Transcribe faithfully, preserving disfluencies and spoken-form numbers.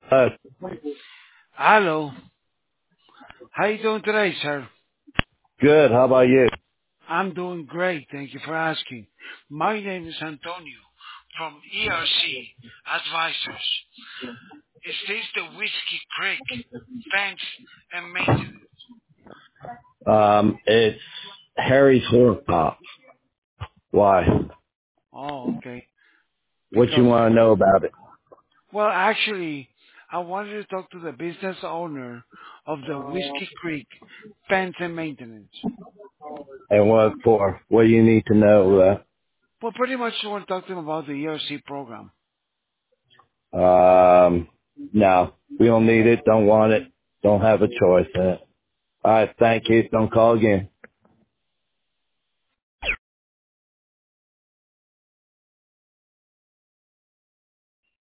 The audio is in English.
Uh, Hello. How you doing today, sir? good. How about you? I'm doing great. Thank you for asking. My name is Antonio from E R C Advisors. Is this the Whiskey Creek Fence and Maintenance? Um, it's Harry's Horror Pop. Why? Oh, okay. What you Because, want to know about it? well, actually, I wanted to talk to the business owner of the Whiskey Creek Fence and Maintenance. And what for? What do you need to know? Well, pretty much I want to talk to him about the E R C program. Uh, um, no, we don't need it. Don't want it. Don't have a choice in it. All right. Thank you. Don't call again.